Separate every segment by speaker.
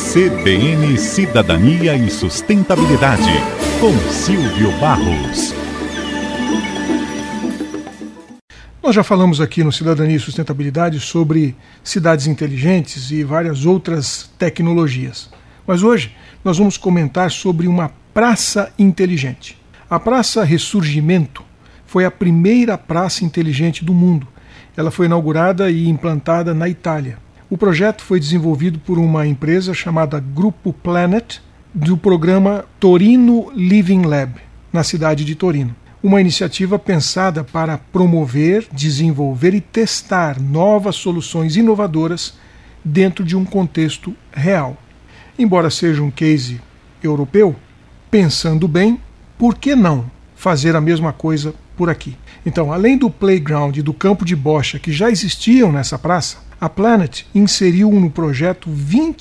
Speaker 1: CBN Cidadania e Sustentabilidade, com Silvio Barros.
Speaker 2: Nós já falamos aqui no Cidadania e Sustentabilidade sobre cidades inteligentes e várias outras tecnologias. Mas hoje nós vamos comentar sobre uma praça inteligente. A Praça Ressurgimento foi a primeira praça inteligente do mundo. Ela foi inaugurada e implantada na Itália. O projeto foi desenvolvido por uma empresa chamada Grupo Planet, do programa Torino Living Lab, na cidade de Torino. Uma iniciativa pensada para promover, desenvolver e testar novas soluções inovadoras dentro de um contexto real. Embora seja um case europeu, pensando bem, por que não fazer a mesma coisa por aqui? Então, além do playground e do campo de bocha que já existiam nessa praça, a Planet inseriu no projeto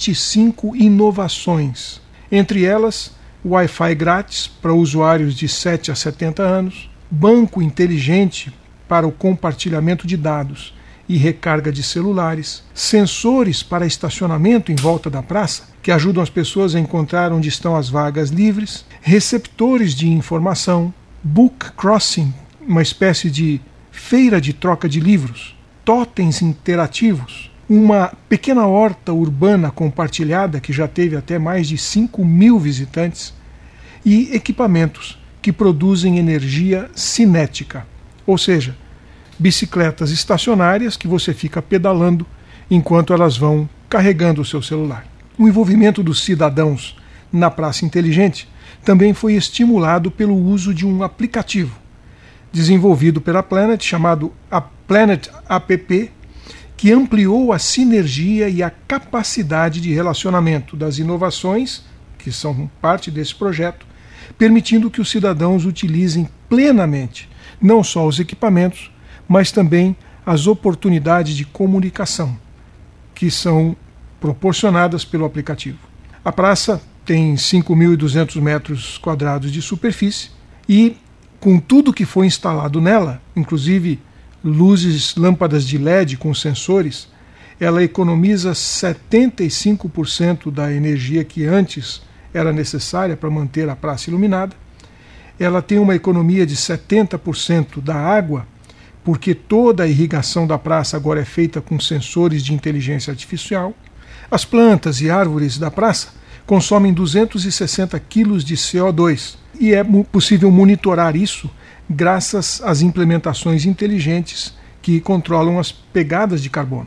Speaker 2: 25 inovações, entre elas Wi-Fi grátis para usuários de 7 a 70 anos, banco inteligente para o compartilhamento de dados e recarga de celulares, sensores para estacionamento em volta da praça, que ajudam as pessoas a encontrar onde estão as vagas livres, receptores de informação, book crossing, uma espécie de feira de troca de livros, totens interativos, uma pequena horta urbana compartilhada que já teve até mais de 5.000 visitantes e equipamentos que produzem energia cinética, ou seja, bicicletas estacionárias que você fica pedalando enquanto elas vão carregando o seu celular. O envolvimento dos cidadãos na praça inteligente também foi estimulado pelo uso de um aplicativo desenvolvido pela Planet, chamado a Planet App, que ampliou a sinergia e a capacidade de relacionamento das inovações, que são parte desse projeto, permitindo que os cidadãos utilizem plenamente não só os equipamentos, mas também as oportunidades de comunicação que são proporcionadas pelo aplicativo. A praça tem 5.200 metros quadrados de superfície e, com tudo que foi instalado nela, inclusive luzes, lâmpadas de LED com sensores, ela economiza 75% da energia que antes era necessária para manter a praça iluminada. Ela tem uma economia de 70% da água, porque toda a irrigação da praça agora é feita com sensores de inteligência artificial. As plantas e árvores da praça consomem 260 quilos de CO2 e é possível monitorar isso graças às implementações inteligentes que controlam as pegadas de carbono.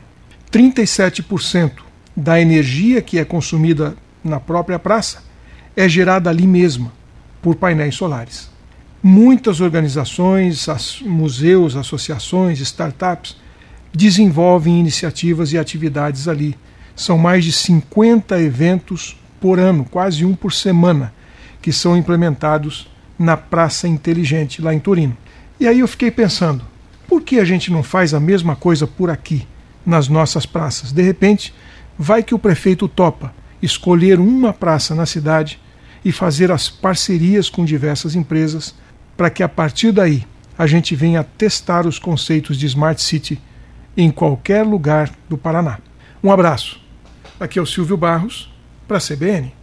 Speaker 2: 37% da energia que é consumida na própria praça é gerada ali mesma, por painéis solares. Muitas organizações, museus, associações, startups desenvolvem iniciativas e atividades ali. São mais de 50 eventos por ano, quase um por semana, que são implementados na Praça Inteligente, lá em Torino. E aí eu fiquei pensando, por que a gente não faz a mesma coisa por aqui, nas nossas praças? De repente, vai que o prefeito topa escolher uma praça na cidade e fazer as parcerias com diversas empresas para que a partir daí a gente venha testar os conceitos de Smart City em qualquer lugar do Paraná. Um abraço. Aqui é o Silvio Barros, para a CBN.